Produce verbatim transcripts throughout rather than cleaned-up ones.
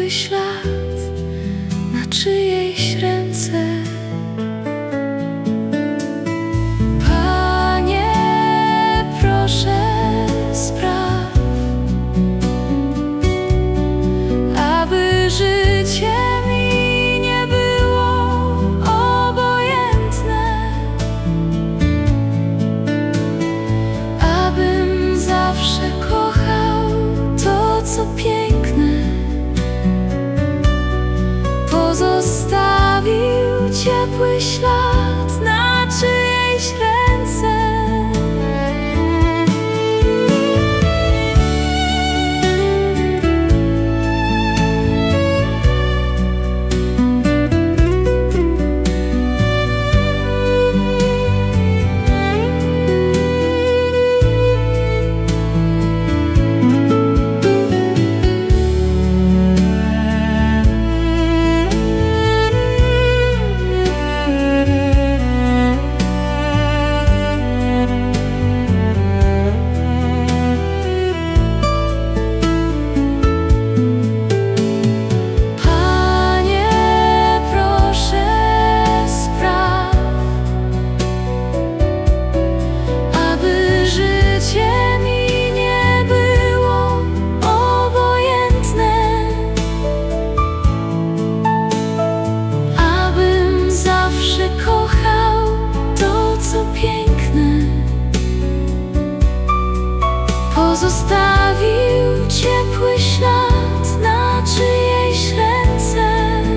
ciepły ślad na czyjejś ręce. Panie, proszę spraw, aby życie mi nie było obojętne, abym zawsze kochał to, co piękne, pozostawił ciepły ślad na czyjejś ręce. Pozostawił ciepły ślad na czyjejś ręce.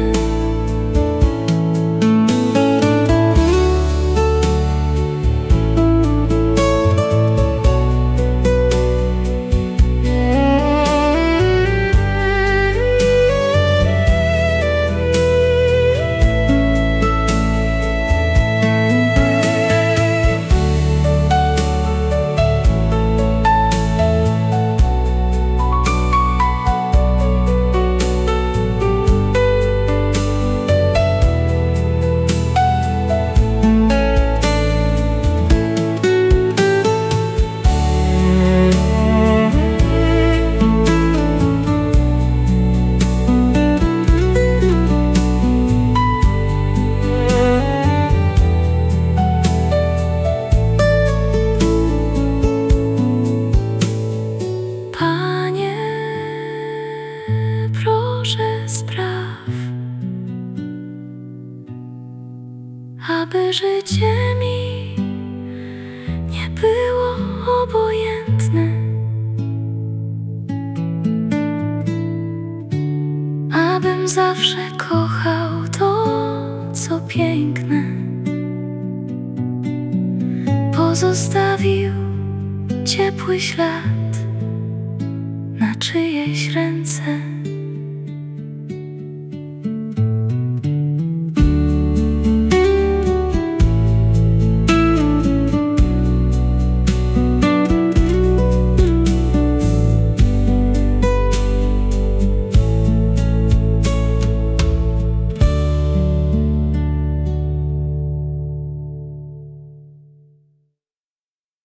Aby życie mi nie było obojętne, abym zawsze kochał to, co piękne, pozostawił ciepły ślad na czyjejś ręce.